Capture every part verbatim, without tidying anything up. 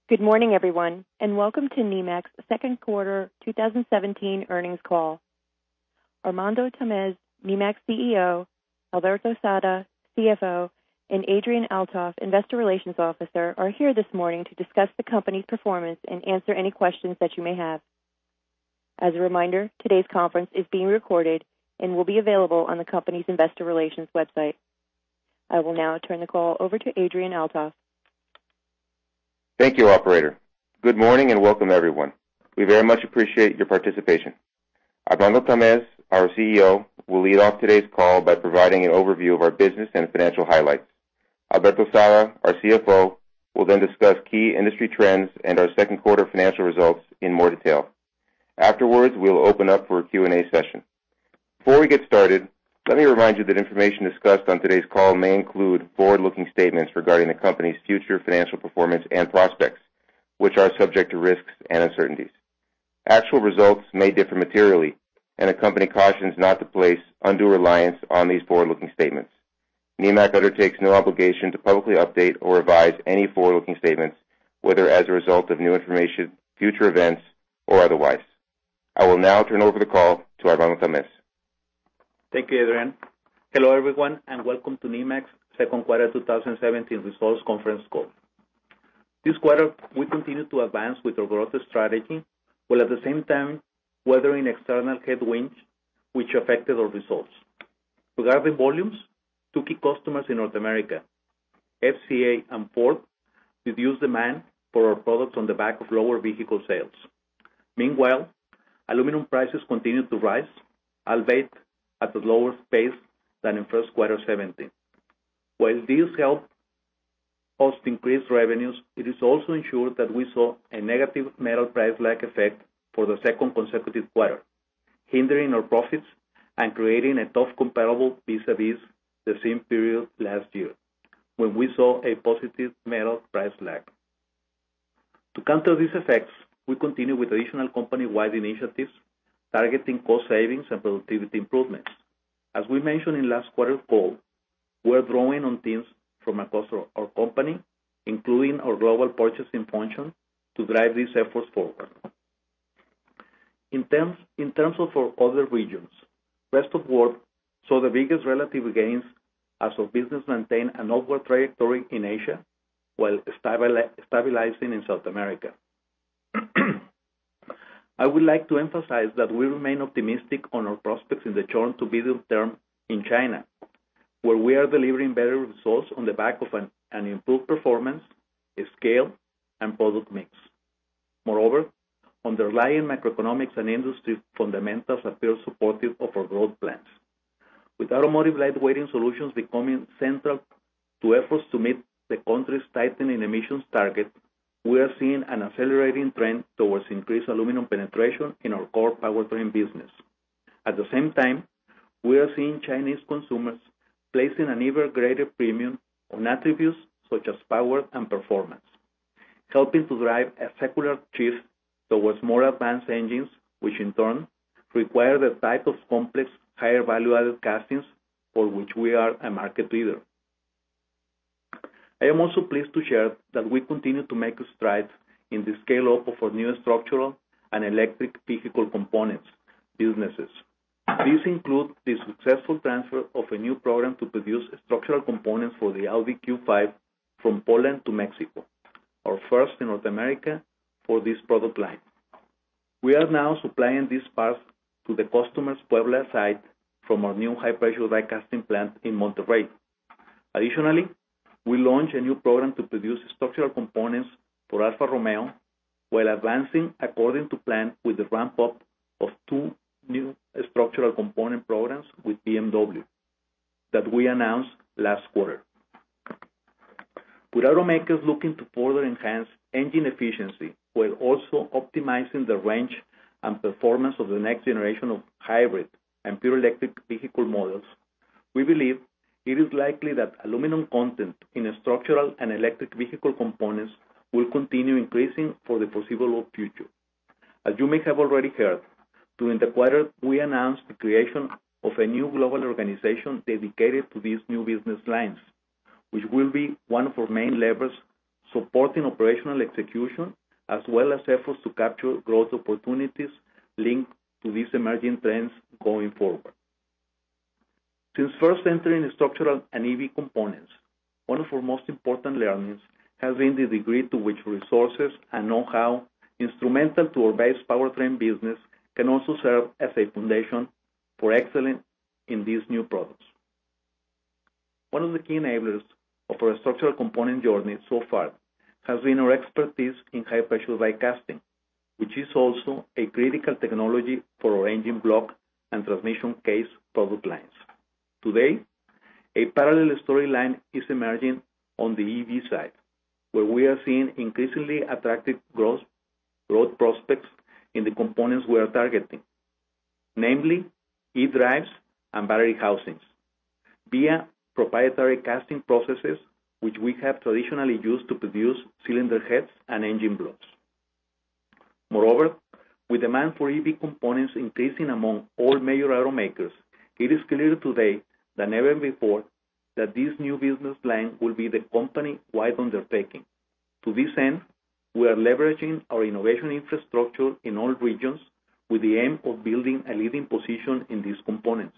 Good morning, everyone, and welcome to Nemak's second quarter two thousand seventeen earnings call. Armando Tamez, Nemak's C E O, Alberto Sada, C F O, and Adrian Althoff, Investor Relations Officer, are here this morning to discuss the company's performance and answer any questions that you may have. As a reminder, today's conference is being recorded and will be available on the company's Investor Relations website. I will now turn the call over to Adrian Althoff. Thank you, operator. Good morning and welcome, everyone. We very much appreciate your participation. Armando Tamez, our C E O, will lead off today's call by providing an overview of our business and financial highlights. Alberto Sada, our C F O, will then discuss key industry trends and our second quarter financial results in more detail. Afterwards, we will open up for a Q and A session. Before we get started, let me remind you that information discussed on today's call may include forward-looking statements regarding the company's future financial performance and prospects, which are subject to risks and uncertainties. Actual results may differ materially, and the company cautions not to place undue reliance on these forward-looking statements. Nemak undertakes no obligation to publicly update or revise any forward-looking statements, whether as a result of new information, future events, or otherwise. I will now turn over the call to Armando Tamez. Thank you, Adrian. Hello, everyone, and welcome to Nemak's second quarter two thousand seventeen results conference call. This quarter, we continue to advance with our growth strategy, while at the same time weathering external headwinds which affected our results. Regarding volumes, two key customers in North America, F C A and Ford, reduced demand for our products on the back of lower vehicle sales. Meanwhile, aluminum prices continue to rise, albeit at a lower pace than in first quarter seventeen. While these help us increase revenues, it is also ensured that we saw a negative metal price lag effect for the second consecutive quarter, hindering our profits and creating a tough comparable vis-a-vis the same period last year, when we saw a positive metal price lag. To counter these effects, we continue with additional company-wide initiatives targeting cost savings and productivity improvements. As we mentioned in last quarter's call, we're drawing on teams from across our company, including our global purchasing function, to drive these efforts forward. In terms, in terms of our other regions, rest of world saw the biggest relative gains as our business maintained an upward trajectory in Asia, while stabilizing in South America. I would like to emphasize that we remain optimistic on our prospects in the short to medium term in China, where we are delivering better results on the back of an, an improved performance, scale, and product mix. Moreover, underlying macroeconomics and industry fundamentals appear supportive of our growth plans. With automotive lightweighting solutions becoming central to efforts to meet the country's tightening emissions target, we are seeing an accelerating trend towards increased aluminum penetration in our core powertrain business. At the same time, we are seeing Chinese consumers placing an even greater premium on attributes such as power and performance, helping to drive a secular shift towards more advanced engines, which in turn require the type of complex, higher value-added castings for which we are a market leader. I am also pleased to share that we continue to make strides in the scale-up of our new structural and electric vehicle components businesses. These include the successful transfer of a new program to produce structural components for the Audi Q five from Poland to Mexico, our first in North America for this product line. We are now supplying these parts to the customer's Puebla site from our new high-pressure die casting plant in Monterrey. Additionally, we launched a new program to produce structural components for Alfa Romeo, while advancing according to plan with the ramp-up of two new structural component programs with B M W that we announced last quarter. With automakers looking to further enhance engine efficiency while also optimizing the range and performance of the next generation of hybrid and pure electric vehicle models, we believe it is likely that aluminum content in structural and electric vehicle components will continue increasing for the foreseeable future. As you may have already heard, during the quarter we announced the creation of a new global organization dedicated to these new business lines, which will be one of our main levers supporting operational execution, as well as efforts to capture growth opportunities linked to these emerging trends going forward. Since first entering structural and E V components, one of our most important learnings has been the degree to which resources and know-how instrumental to our base powertrain business can also serve as a foundation for excellence in these new products. One of the key enablers of our structural component journey so far has been our expertise in high-pressure die casting, which is also a critical technology for our engine block and transmission case product lines. Today, a parallel storyline is emerging on the E V side, where we are seeing increasingly attractive growth, growth prospects in the components we are targeting, namely e-drives and battery housings, via proprietary casting processes which we have traditionally used to produce cylinder heads and engine blocks. Moreover, with demand for E V components increasing among all major automakers, it is clear today than ever before that this new business line will be the company-wide undertaking. To this end, we are leveraging our innovation infrastructure in all regions with the aim of building a leading position in these components.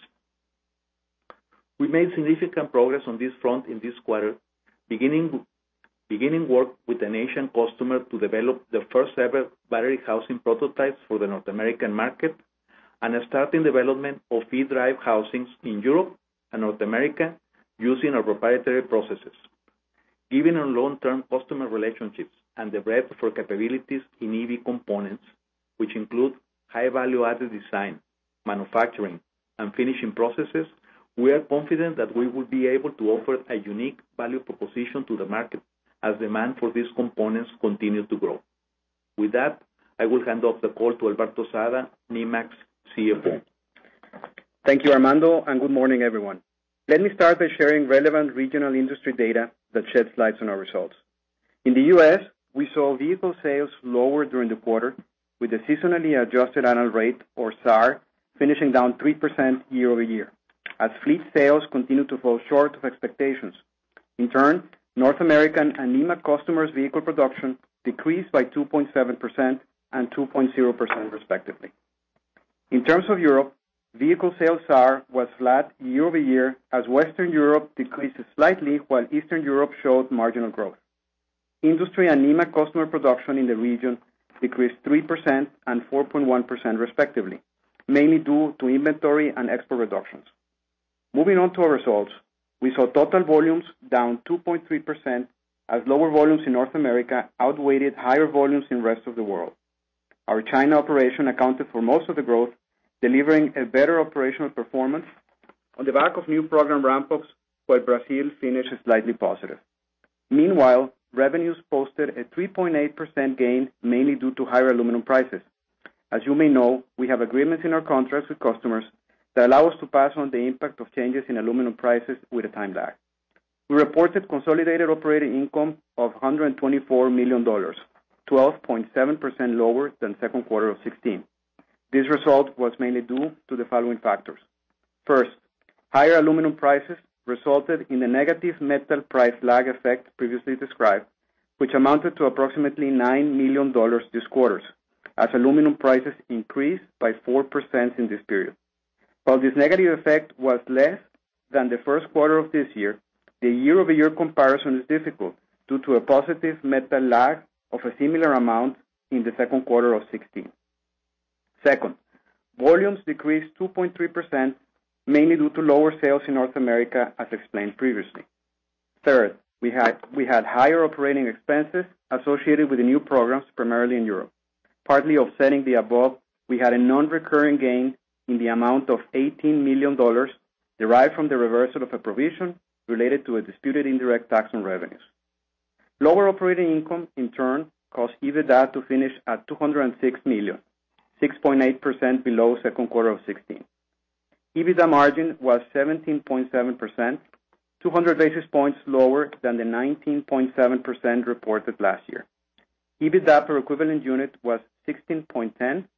We made significant progress on this front in this quarter, beginning, beginning work with an Asian customer to develop the first ever battery housing prototypes for the North American market, and starting development of e-drive housings in Europe and North America using our proprietary processes. Given our long-term customer relationships and the breadth of our capabilities in E V components, which include high value-added design, manufacturing, and finishing processes, we are confident that we will be able to offer a unique value proposition to the market as demand for these components continue to grow. With that, I will hand off the call to Alberto Sada, Nemak C F O. Thank you, Armando, and good morning, everyone. Let me start by sharing relevant regional industry data that sheds light on our results. In the U S, we saw vehicle sales lower during the quarter, with the seasonally adjusted annual rate, or S A R, finishing down three percent year over year, as fleet sales continue to fall short of expectations. In turn, North American and Nemak customers' vehicle production decreased by two point seven percent and two point zero percent respectively. In terms of Europe, vehicle sales S A R was flat year over year as Western Europe decreased slightly while Eastern Europe showed marginal growth. Industry and Nemak customer production in the region decreased three percent and four point one percent respectively, mainly due to inventory and export reductions. Moving on to our results, we saw total volumes down two point three percent as lower volumes in North America outweighed higher volumes in the rest of the world. Our China operation accounted for most of the growth, delivering a better operational performance on the back of new program ramp-ups, while Brazil finished slightly positive. Meanwhile, revenues posted a three point eight percent gain, mainly due to higher aluminum prices. As you may know, we have agreements in our contracts with customers that allow us to pass on the impact of changes in aluminum prices with a time lag. We reported consolidated operating income of one hundred twenty-four million dollars, twelve point seven percent lower than second quarter of sixteen. This result was mainly due to the following factors. First, higher aluminum prices resulted in the negative metal price lag effect previously described, which amounted to approximately nine million dollars this quarter, as aluminum prices increased by four percent in this period. While this negative effect was less than the first quarter of this year, the year-over-year comparison is difficult due to a positive metal lag of a similar amount in the second quarter of sixteen. Second, volumes decreased two point three percent, mainly due to lower sales in North America, as explained previously. Third, we had, we had higher operating expenses associated with the new programs, primarily in Europe. Partly offsetting the above, we had a non-recurring gain in the amount of eighteen million dollars derived from the reversal of a provision related to a disputed indirect tax on revenues. Lower operating income, in turn, caused EBITDA to finish at two hundred six million dollars, six point eight percent below second quarter of sixteen. EBITDA margin was seventeen point seven percent, two hundred basis points lower than the nineteen point seven percent reported last year. EBITDA per equivalent unit was sixteen point one zero,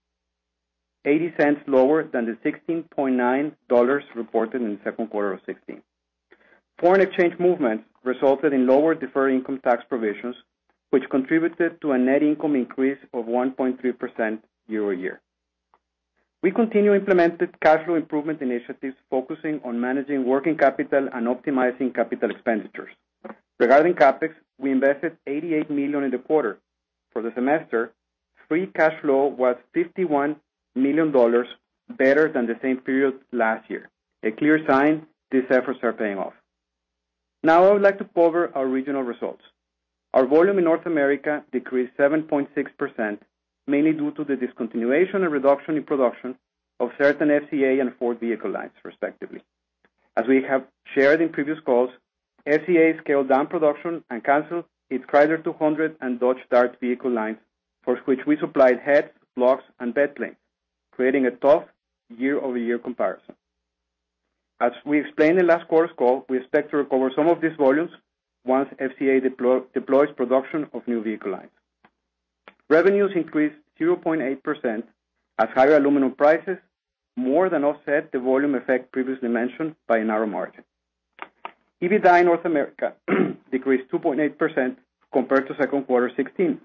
eighty cents lower than the sixteen point nine dollars reported in the second quarter of sixteen. Foreign exchange movements resulted in lower deferred income tax provisions, which contributed to a net income increase of one point three percent year-over-year. We continue implementing cash flow improvement initiatives focusing on managing working capital and optimizing capital expenditures. Regarding CapEx, we invested eighty-eight million dollars in the quarter. For the semester, free cash flow was fifty-one million dollars, better than the same period last year, a clear sign these efforts are paying off. Now I would like to cover our regional results. Our volume in North America decreased seven point six percent, mainly due to the discontinuation and reduction in production of certain F C A and Ford vehicle lines, respectively. As we have shared in previous calls, F C A scaled down production and canceled its Chrysler two hundred and Dodge Dart vehicle lines, for which we supplied heads, blocks, and bed planes, creating a tough year-over-year comparison. As we explained in last quarter's call, we expect to recover some of these volumes once F C A deploy, deploys production of new vehicle lines. Revenues increased zero point eight percent as higher aluminum prices more than offset the volume effect previously mentioned by a narrow margin. EBITDA in North America decreased two point eight percent compared to second quarter sixteen,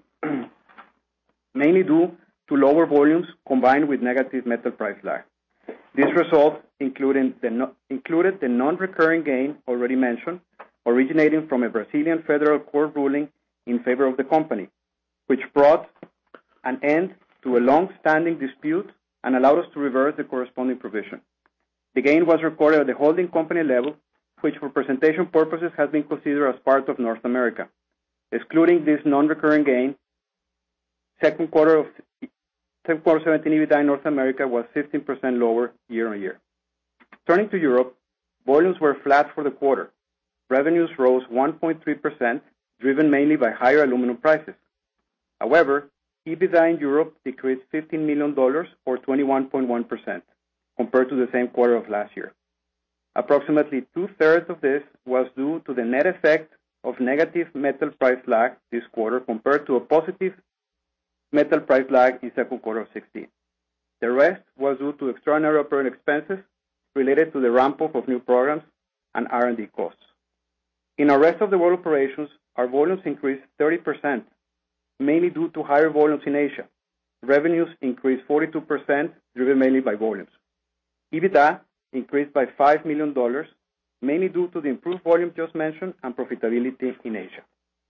mainly due to lower volumes combined with negative metal price lag. These results included the, no, included the non-recurring gain already mentioned, originating from a Brazilian federal court ruling in favor of the company, which brought an end to a long-standing dispute and allowed us to reverse the corresponding provision. The gain was recorded at the holding company level, which for presentation purposes has been considered as part of North America. Excluding this non-recurring gain, second quarter of second quarter seventeen EBITDA in North America was fifteen percent lower year-on-year. Turning to Europe, volumes were flat for the quarter. Revenues rose one point three percent, driven mainly by higher aluminum prices. However, EBITDA in Europe decreased fifteen million dollars or twenty-one point one percent compared to the same quarter of last year. Approximately two-thirds of this was due to the net effect of negative metal price lag this quarter compared to a positive metal price lag in second quarter of sixteen. The rest was due to extraordinary operating expenses related to the ramp-up of new programs and R and D costs. In our rest of the world operations, our volumes increased thirty percent, mainly due to higher volumes in Asia. Revenues increased forty-two percent, driven mainly by volumes. EBITDA increased by five million dollars, mainly due to the improved volume just mentioned and profitability in Asia.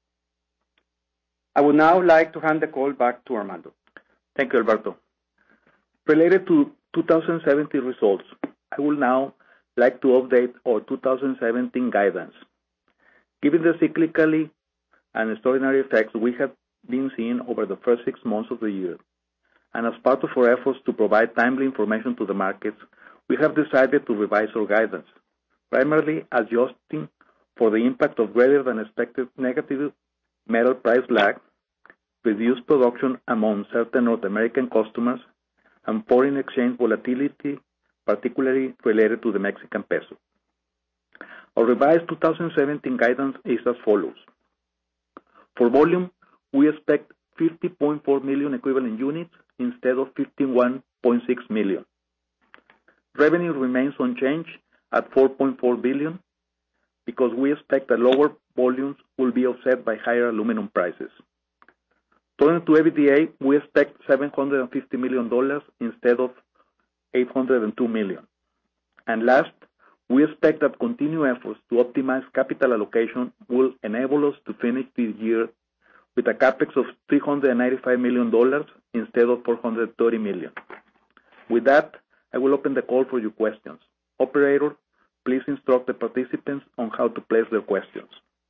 I would now like to hand the call back to Armando. Thank you, Alberto. Related to two thousand seventeen results, I will now like to update our two thousand seventeen guidance. Given the cyclically and extraordinary effects we have been seeing over the first six months of the year, and as part of our efforts to provide timely information to the markets, we have decided to revise our guidance, primarily adjusting for the impact of greater than expected negative metal price lag, reduced production among certain North American customers, and foreign exchange volatility, particularly related to the Mexican peso. Our revised two thousand seventeen guidance is as follows. For volume, we expect fifty point four million equivalent units instead of fifty-one point six million. Revenue remains unchanged at four point four billion dollars because we expect that lower volumes will be offset by higher aluminum prices. Turning to EBITDA, we expect seven hundred fifty million dollars instead of eight hundred two million dollars. And last, we expect that continued efforts to optimize capital allocation will enable us to finish this year with a CapEx of three hundred ninety-five million dollars instead of four hundred thirty million dollars. With that, I will open the call for your questions. Operator, please instruct the participants on how to place their questions.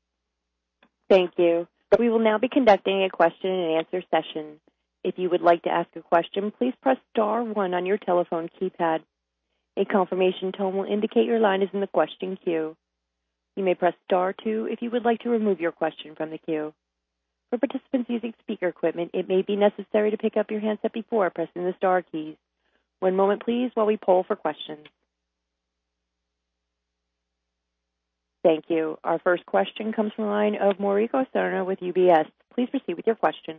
Thank you. We will now be conducting a question and answer session. If you would like to ask a question, please press star one on your telephone keypad. A confirmation tone will indicate your line is in the question queue. You may press star two if you would like to remove your question from the queue. For participants using speaker equipment, it may be necessary to pick up your handset before pressing the star keys. One moment, please, while we poll for questions. Thank you. Our first question comes from the line of Mauricio Serna with U B S. Please proceed with your question.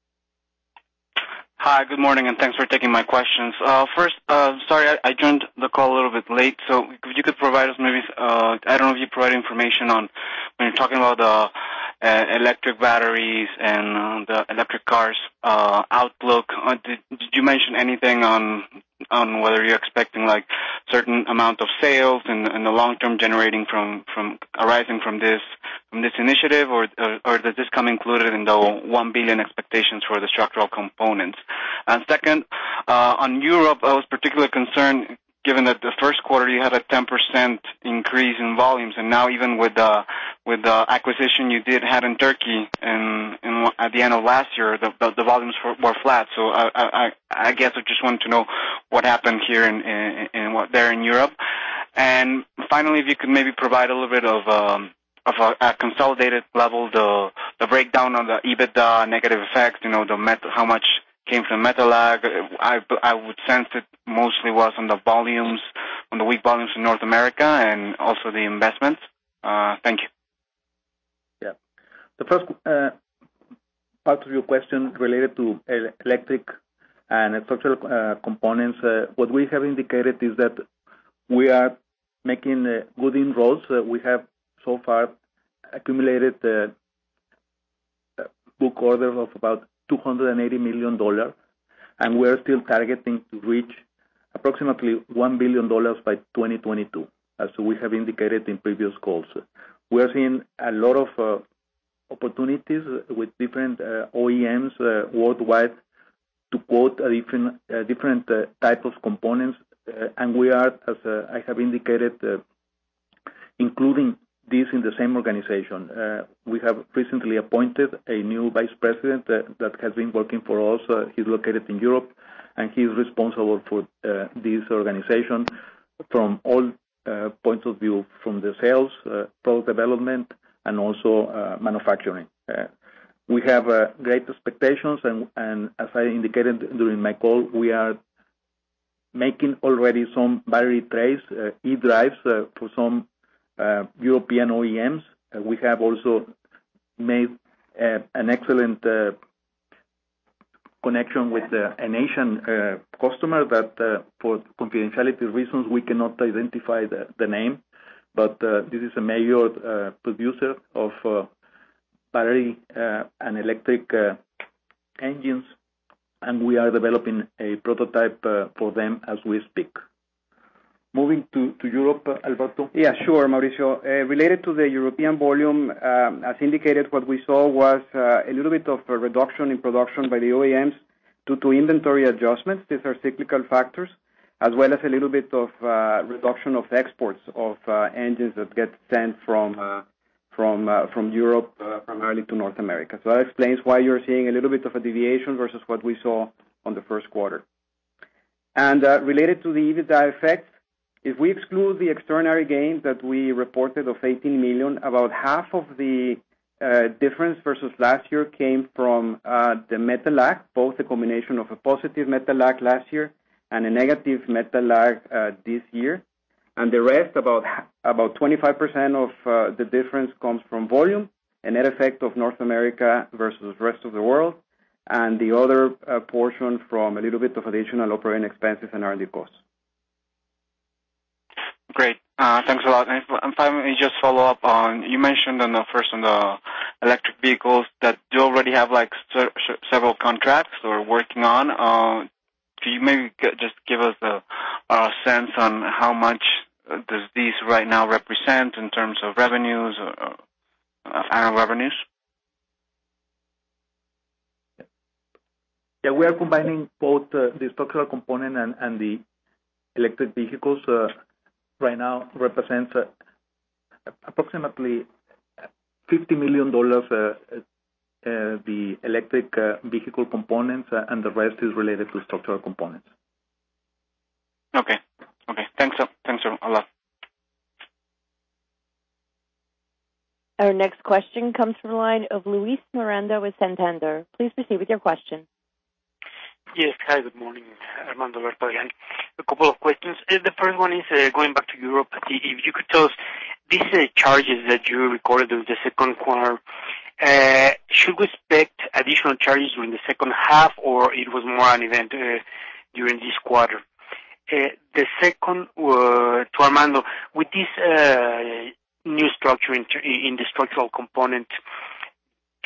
Hi, good morning, and thanks for taking my questions. Uh, first, uh, sorry, I, I joined the call a little bit late, so if you could provide us maybe, uh, I don't know if you provide information on when you're talking about the uh, electric batteries and uh, the electric cars uh, outlook. Uh, did, did you mention anything on on whether you're expecting like certain amount of sales in, in the long term generating from, from arising from this from this initiative, or, or or does this come included in the one billion expectations for the structural components? And second, uh, on Europe, I was particularly concerned, given that the first quarter you had a ten percent increase in volumes, and now even with the with the acquisition you did had in Turkey in, in at the end of last year, the the, the volumes were, were flat. So I, I I guess I just wanted to know what happened here in, in, in what there in Europe. And finally, if you could maybe provide a little bit of um, of a, a consolidated level, the the breakdown on the EBITDA negative effects. You know, the met, how much came from Metalag. I, I would sense it mostly was on the volumes, on the weak volumes in North America, and also the investments. Uh, thank you. Yeah. The first uh, part of your question related to electric and structural uh, components, uh, what we have indicated is that we are making uh, good inroads. Uh, we have so far accumulated uh, book orders of about two hundred eighty million dollars, and we are still targeting to reach approximately one billion dollars by twenty twenty-two, as we have indicated in previous calls. We are seeing a lot of uh, opportunities with different uh, O E Ms uh, worldwide to quote a different, uh, different uh, type of components, uh, and we are, as uh, I have indicated, uh, including this in the same organization. Uh, we have recently appointed a new vice president uh, that has been working for us. Uh, he's located in Europe, and he is responsible for uh, this organization from all uh, points of view, from the sales, uh, product development, and also uh, manufacturing. Uh, we have uh, great expectations, and, and as I indicated during my call, we are making already some battery trays, uh, e-drives uh, for some Uh, European O E Ms. Uh, we have also made uh, an excellent uh, connection with uh, an Asian uh, customer that, uh, for confidentiality reasons, we cannot identify the, the name, but uh, this is a major uh, producer of uh, battery uh, and electric uh, engines, and we are developing a prototype uh, for them as we speak. Moving to, to Europe, uh, Alberto? Yeah, sure, Mauricio. Uh, related to the European volume, um, as indicated, what we saw was uh, a little bit of a reduction in production by the O E Ms due to inventory adjustments. These are cyclical factors, as well as a little bit of uh, reduction of exports of uh, engines that get sent from uh, from uh, from Europe uh, primarily to North America. So that explains why you're seeing a little bit of a deviation versus what we saw on the first quarter. And uh, related to the EBITDA effects, if we exclude the extraordinary gain that we reported of eighteen million dollars, about half of the uh, difference versus last year came from uh, the metal lag, both a combination of a positive metal lag last year and a negative metal lag uh, this year. And the rest, about about twenty-five percent of uh, the difference comes from volume, a net effect of North America versus the rest of the world, and the other uh, portion from a little bit of additional operating expenses and R and D costs. Great. Uh, thanks a lot. And if, if I may just follow up on, you mentioned on the first on the electric vehicles that you already have like se- several contracts or working on. Uh, can you maybe just give us a, a sense on how much does these right now represent in terms of revenues or uh, annual revenues? Yeah, we are combining both uh, the structural component and, and the electric vehicles. Uh, right now represents uh, approximately fifty million dollars uh, uh, the electric uh, vehicle components, uh, and the rest is related to structural components. Okay. Okay. Thanks. Thanks a lot. Our next question comes from the line of Luis Miranda with Santander. Please proceed with your question. Yes. Hi, good morning, Armando, Alberto, again. A couple of questions. Uh, the first one is uh, going back to Europe. If you could tell us, these uh, charges that you recorded in the second quarter, uh, should we expect additional charges during the second half, or it was more an event uh, during this quarter? Uh, the second, uh, to Armando, with this uh, new structure in, in the structural component,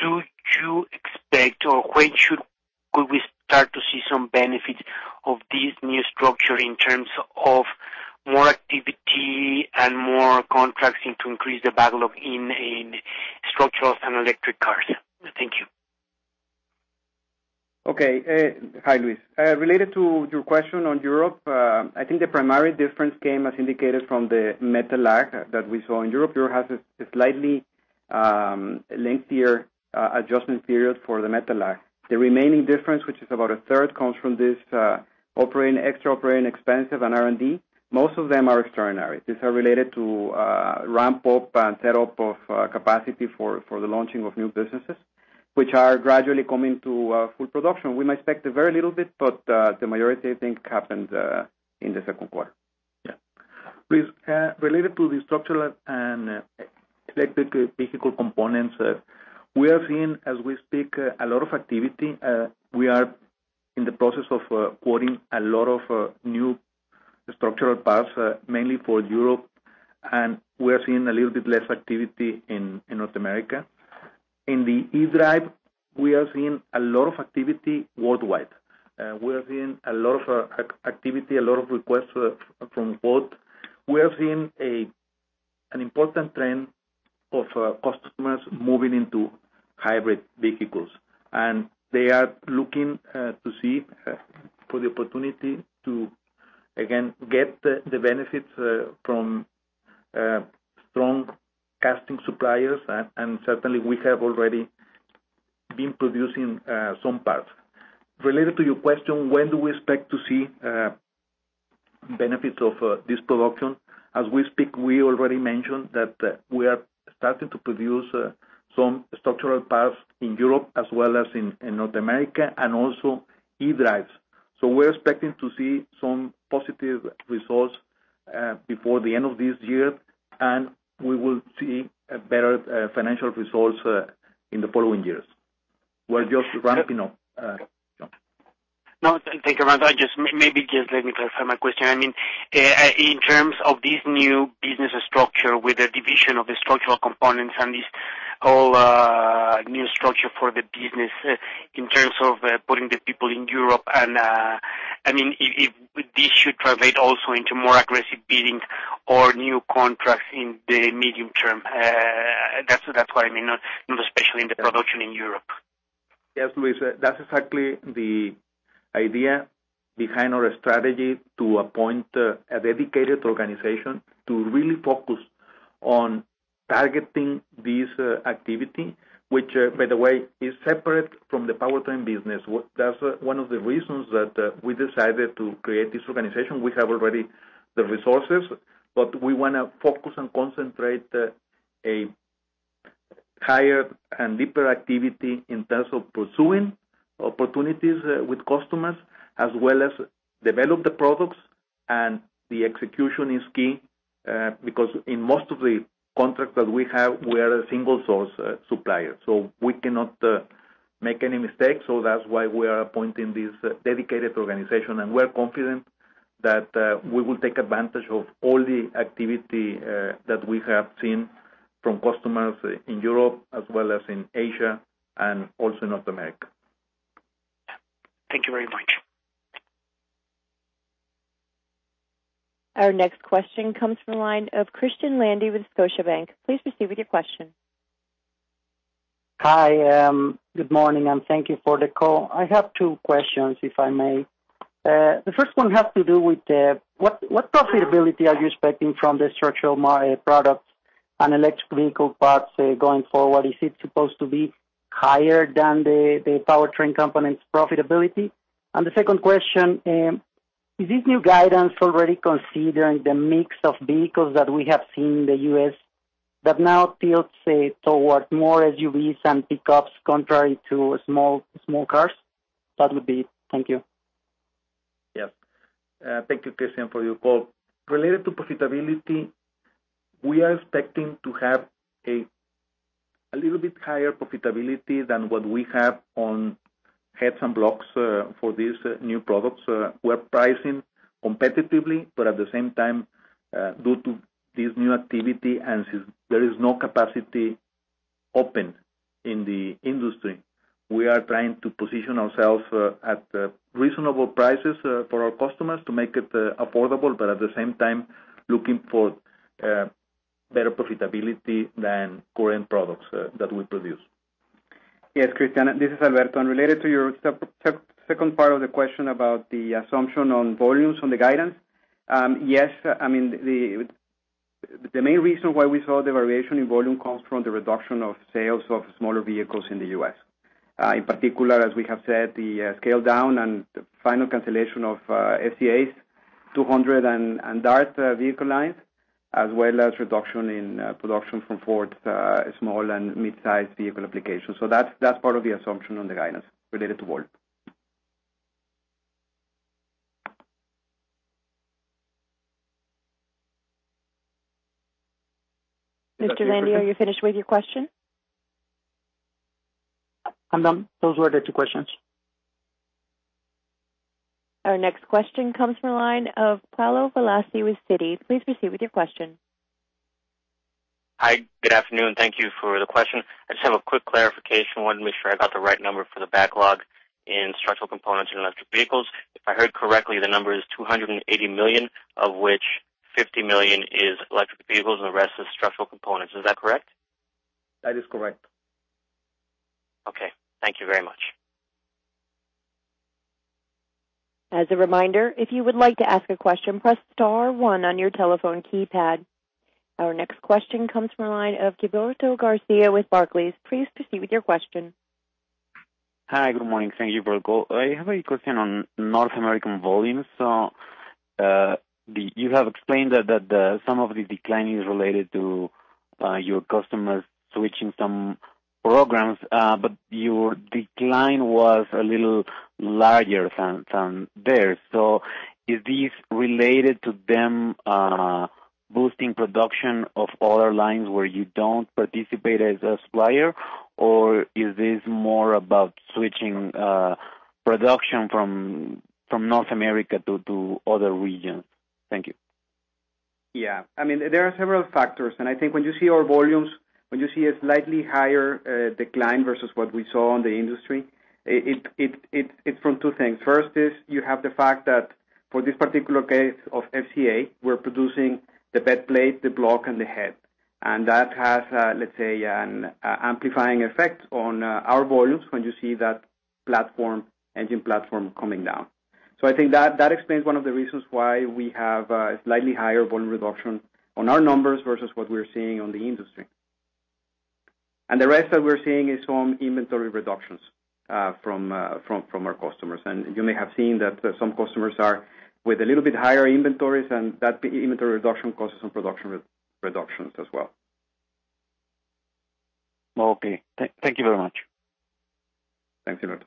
do you expect, or when should could we start to see some benefits of this new structure in terms of more activity and more contracts in to increase the backlog in, in structurals and electric cars? Thank you. Okay. Uh, hi, Luis. Uh, related to your question on Europe, uh, I think the primary difference came, as indicated, from the metal lag that we saw in Europe. Europe has a, a slightly um, lengthier uh, adjustment period for the metal lag. The remaining difference, which is about a third, comes from this uh, operating, extra operating expenses and R and D. Most of them are extraordinary. These are related to uh, ramp up and set up of uh, capacity for, for the launching of new businesses, which are gradually coming to uh, full production. We might expect a very little bit, but uh, the majority, I think, happened uh, in the second quarter. Yeah. Please, uh, related to the structural and uh, electric vehicle components, uh, we are seeing, as we speak, uh, a lot of activity. Uh, we are in the process of uh, quoting a lot of uh, new structural parts, uh, mainly for Europe, and we are seeing a little bit less activity in, in North America. In the e-drive, we are seeing a lot of activity worldwide. Uh, we are seeing a lot of uh, activity, a lot of requests uh, from both. We are seeing a an important trend of uh, customers moving into hybrid vehicles, and they are looking uh, to see uh, for the opportunity to again get the, the benefits uh, from uh, strong casting suppliers, and, and certainly we have already been producing uh, some parts. Related to your question, when do we expect to see uh, benefits of uh, this production? As we speak, we already mentioned that uh, we are starting to produce uh, some structural parts in Europe as well as in, in North America, and also e-drives. So we're expecting to see some positive results uh, before the end of this year, and we will see uh, better uh, financial results uh, in the following years. We're just ramping up. Uh, No, thank you, Armando. I just maybe just let me clarify my question. I mean, uh, in terms of this new business structure with the division of the structural components and this whole uh, new structure for the business, uh, in terms of uh, putting the people in Europe, and uh, I mean, if, if this should translate also into more aggressive bidding or new contracts in the medium term. Uh, that's that's what I mean, not, not especially in the production in Europe. Yes, Luis, uh, that's exactly the idea behind our strategy to appoint uh, a dedicated organization to really focus on targeting this uh, activity, which, uh, by the way, is separate from the powertrain business. That's uh, one of the reasons that uh, we decided to create this organization. We have already the resources, but we want to focus and concentrate uh, a higher and deeper activity in terms of pursuing opportunities uh, with customers, as well as develop the products, and the execution is key uh, because in most of the contracts that we have, we are a single source uh, supplier, so we cannot uh, make any mistakes. So that's why we are appointing this uh, dedicated organization, and we're confident that uh, we will take advantage of all the activity uh, that we have seen from customers in Europe as well as in Asia and also in North America. Thank you very much. Our next question comes from the line of Christian Landy with Scotiabank. Please proceed with your question. Hi, um, good morning, and thank you for the call. I have two questions, if I may. Uh, the first one has to do with uh, what what profitability are you expecting from the structural uh, products and electric vehicle parts uh, going forward? Is it supposed to be higher than the, the powertrain components profitability? And the second question, um, is this new guidance already considering the mix of vehicles that we have seen in the U S that now tilts uh, toward more S U Vs and pickups contrary to small small cars? That would be it. Thank you. Yes. Uh, thank you, Christian, for your call. Related to profitability, we are expecting to have a a little bit higher profitability than what we have on heads and blocks uh, for these uh, new products. Uh, we're pricing competitively, but at the same time, uh, due to this new activity and since there is no capacity open in the industry, we are trying to position ourselves uh, at uh, reasonable prices uh, for our customers to make it uh, affordable, but at the same time looking for uh, better profitability than current products uh, that we produce. Yes, Christian, this is Alberto. And related to your sep- second part of the question about the assumption on volumes on the guidance, um, yes, I mean, the the main reason why we saw the variation in volume comes from the reduction of sales of smaller vehicles in the U S. Uh, in particular, as we have said, the uh, scale down and the final cancellation of uh, F C A's two hundred and, and DART uh, vehicle lines, as well as reduction in uh, production from Ford's uh, small and mid-sized vehicle applications. So that's that's part of the assumption on the guidance related to volume. Mister Landy, are you finished with your question? I'm done. Those were the two questions. Our next question comes from the line of Paulo Velassi with Citi. Please proceed with your question. Hi, good afternoon. Thank you for the question. I just have a quick clarification. I wanted to make sure I got the right number for the backlog in structural components and electric vehicles. If I heard correctly, the number is two hundred eighty million, of which fifty million is electric vehicles and the rest is structural components. Is that correct? That is correct. Okay. Thank you very much. As a reminder, if you would like to ask a question, press star one on your telephone keypad. Our next question comes from the line of Gilberto Garcia with Barclays. Please proceed with your question. Hi, good morning. Thank you for the call. I have a question on North American volumes. So, uh, the, you have explained that, that the, some of the decline is related to uh, your customers switching some programs, uh, but your decline was a little larger than, than theirs. So is this related to them uh, boosting production of other lines where you don't participate as a supplier, or is this more about switching uh, production from from North America to, to other regions? Thank you. Yeah, I mean, there are several factors, and I think when you see our volumes, when you see a slightly higher uh, decline versus what we saw on the industry, it, it, it, it's from two things. First is you have the fact that for this particular case of F C A, we're producing the bed plate, the block, and the head. And that has, uh, let's say, an uh, amplifying effect on uh, our volumes when you see that platform, engine platform coming down. So I think that, that explains one of the reasons why we have a slightly higher volume reduction on our numbers versus what we're seeing on the industry. And the rest that we're seeing is some inventory reductions uh, from, uh, from from our customers. And you may have seen that uh, some customers are with a little bit higher inventories, and that inventory reduction causes some production re- reductions as well. Okay. Th- thank you very much. Thanks a lot.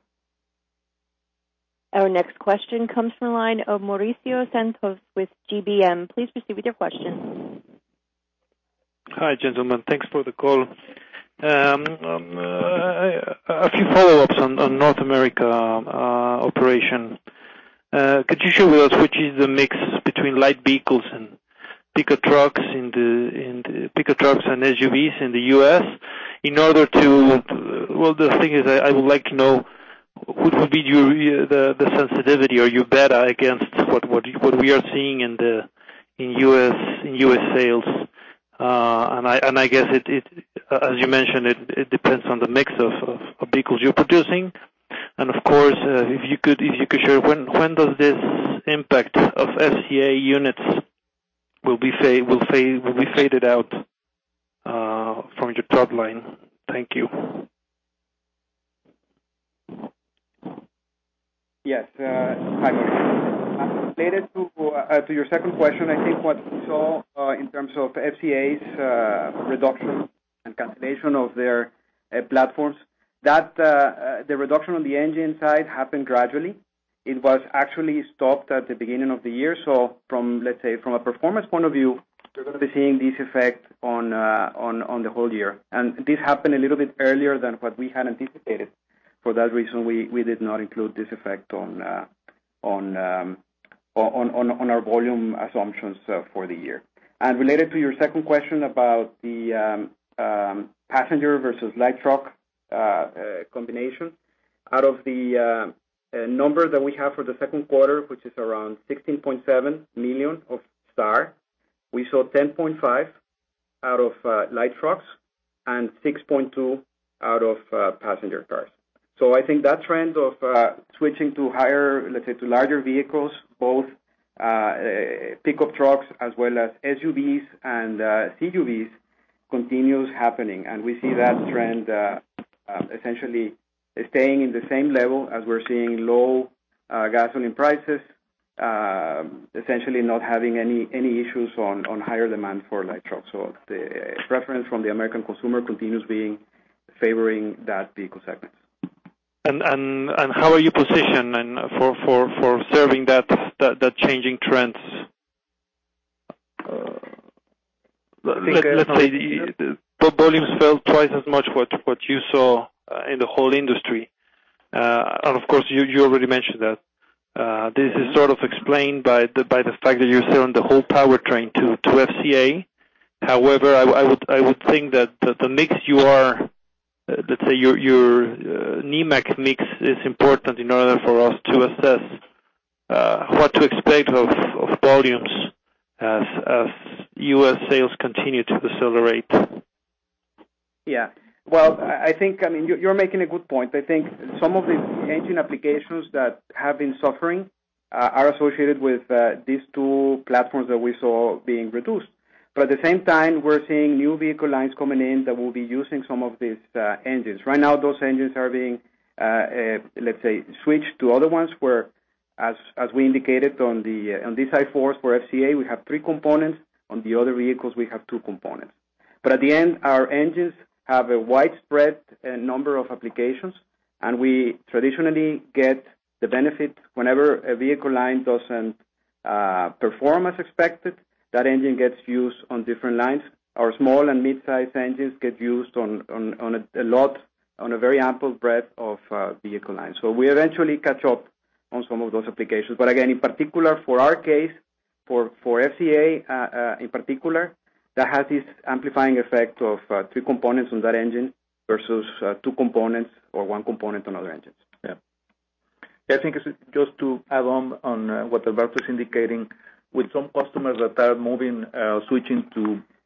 Our next question comes from the line of Mauricio Santos with G B M. Please proceed with your question. Hi, gentlemen. Thanks for the call. Um, um, uh, a few follow-ups on, on North America uh, operation. Uh, could you share with us which is the mix between light vehicles and pickup trucks in the in the pickup trucks and S U Vs in the U S? In order to, well, the thing is, I, I would like to know what would be your the, the sensitivity or your beta against what what what we are seeing in the in U S in U S sales. Uh, and I and I guess it, it as you mentioned, it, it depends on the mix of, of, of vehicles you're producing, and of course, uh, if you could if you could share when when does this impact of F C A units will be fade will fade will be faded out uh, from your top line? Thank you. Yes, uh, hi, Mauricio. Uh, related to uh, to your second question, I think what we saw uh, in terms of F C A's uh, reduction and cancellation of their uh, platforms, that uh, uh, the reduction on the engine side happened gradually. It was actually stopped at the beginning of the year. So, from let's say from a performance point of view, we're going to be seeing this effect on uh, on on the whole year, and this happened a little bit earlier than what we had anticipated. For that reason, we, we did not include this effect on uh, on, um, on on on our volume assumptions uh, for the year. And related to your second question about the um, um, passenger versus light truck uh, uh, combination. Out of the uh, uh, number that we have for the second quarter, which is around sixteen point seven million of S A R, we saw ten point five out of uh, light trucks and six point two out of uh, passenger cars. So I think that trend of uh, switching to higher, let's say, to larger vehicles, both uh, uh, pickup trucks as well as S U Vs and uh, C U Vs, continues happening, and we see that trend uh, uh, essentially staying in the same level as we're seeing low uh, gasoline prices, uh, essentially not having any any issues on, on higher demand for light trucks. So the preference from the American consumer continues being favoring that vehicle segment. And and and how are you positioned and for, for, for serving that, that that changing trends? Uh, let, let's say the, the volumes fell twice as much what what you saw uh, in the whole industry, uh, and of course you, you already mentioned that. Uh, this is sort of explained by the by the fact that you're selling the whole powertrain to to F C A. However, I, I would I would think that the, the mix you are Uh, let's say your your uh, Nemak mix is important in order for us to assess uh, what to expect of, of volumes as as U S sales continue to decelerate. Yeah. Well, I think, I mean, you're making a good point. I think some of the engine applications that have been suffering uh, are associated with uh, these two platforms that we saw being reduced. But at the same time, we're seeing new vehicle lines coming in that will be using some of these uh, engines. Right now, those engines are being, uh, uh, let's say, switched to other ones where, as as we indicated on the uh, on this I force for F C A, we have three components. On the other vehicles, we have two components. But at the end, our engines have a widespread uh, number of applications, and we traditionally get the benefit whenever a vehicle line doesn't uh, perform as expected. That engine gets used on different lines. Our small and mid-sized engines get used on, on, on a, a lot, on a very ample breadth of uh, vehicle lines. So we eventually catch up on some of those applications. But again, in particular, for our case, for, for F C A uh, uh, in particular, that has this amplifying effect of uh, three components on that engine versus uh, two components or one component on other engines. Yeah. yeah I think it's just to add on on uh, what Alberto is indicating, with some customers that are moving, uh, switching to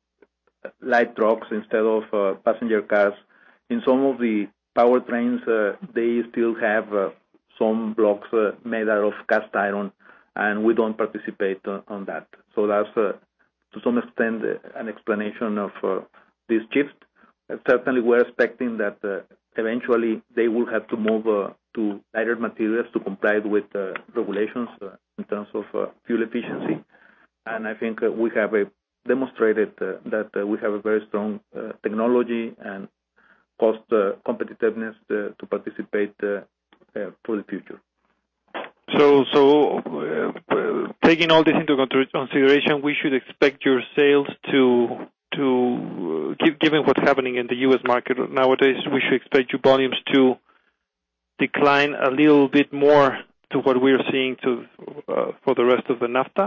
light trucks instead of uh, passenger cars, in some of the powertrains, uh, they still have uh, some blocks uh, made out of cast iron, and we don't participate on, on that. So that's, uh, to some extent, uh, an explanation of uh, this shift. Uh, certainly, we're expecting that uh, eventually they will have to move uh, to lighter materials to comply with uh, regulations uh, in terms of uh, fuel efficiency. And I think uh, we have a demonstrated uh, that uh, we have a very strong uh, technology and cost uh, competitiveness uh, to participate uh, uh, for the future. So, so uh, taking all this into consideration, we should expect your sales to to uh, given what's happening in the U S market nowadays, we should expect your volumes to decline a little bit more to what we're seeing to uh, for the rest of the NAFTA?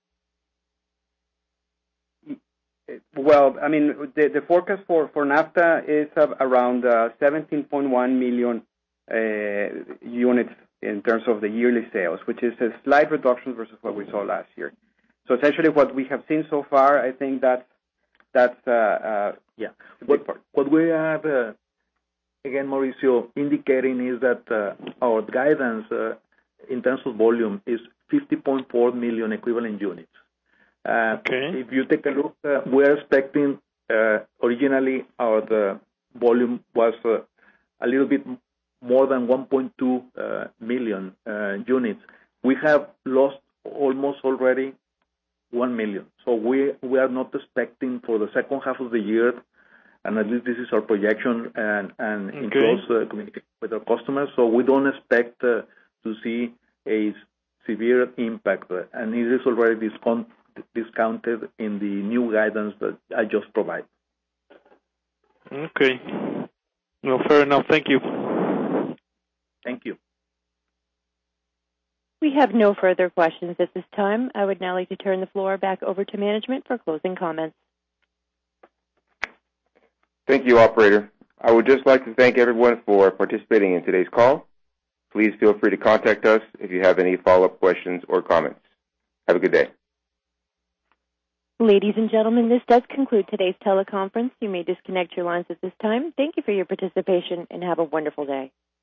Well, I mean, the, the forecast for, for NAFTA is around uh, seventeen point one million uh, units in terms of the yearly sales, which is a slight reduction versus what we saw last year. So essentially what we have seen so far, I think that's, that's uh, uh, yeah. What, what we have, uh, again, Mauricio, indicating is that uh, our guidance uh, in terms of volume is fifty point four million equivalent units. Uh, okay. If you take a look, uh, we're expecting uh, originally our the volume was uh, a little bit more than one point two uh, million uh, units. We have lost almost already one million. So we we are not expecting for the second half of the year, and at least this is our projection and, and okay. in close uh, communication with our customers. So we don't expect uh, to see a severe impact, uh, and it is already discount, discounted in the new guidance that I just provided. Okay. Well, fair enough. Thank you. Thank you. We have no further questions at this time. I would now like to turn the floor back over to management for closing comments. Thank you, operator. I would just like to thank everyone for participating in today's call. Please feel free to contact us if you have any follow-up questions or comments. Have a good day. Ladies and gentlemen, this does conclude today's teleconference. You may disconnect your lines at this time. Thank you for your participation and have a wonderful day.